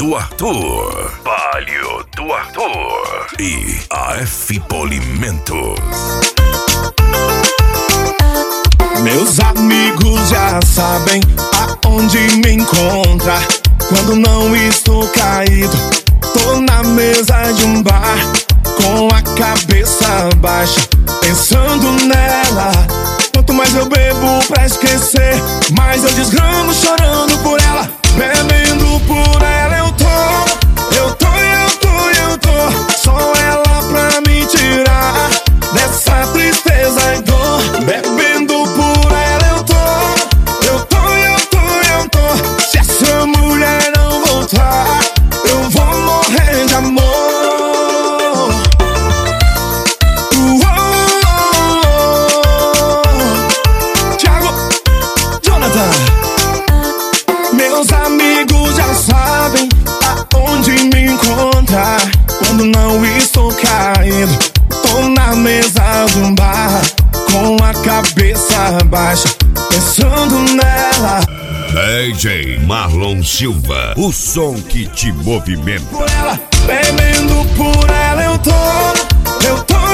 do Arthur, Palio do Arthur e AF Polimentos. Meus amigos já sabem aonde me encontrar. Quando não estou caído, tô na mesa de um bar, com a cabeça baixa, pensando nela. Quanto mais eu bebo pra esquecer, mais eu desgramo chorando por ela. Bebendo por ela eu tô. Só ela pra me tirar dessa tristeza e dor. Bebendo por ela eu tô. Se essa mulher não voltar, eu vou morrer de amor. Thiago, Jonathan. Meus amigos já sabem aonde me encontrar. Quando não estou caindo, tô na mesa de um bar, com a cabeça baixa, pensando nela. DJ Marlon Silva, o som que te movimenta. Por ela, bebendo por ela eu tô.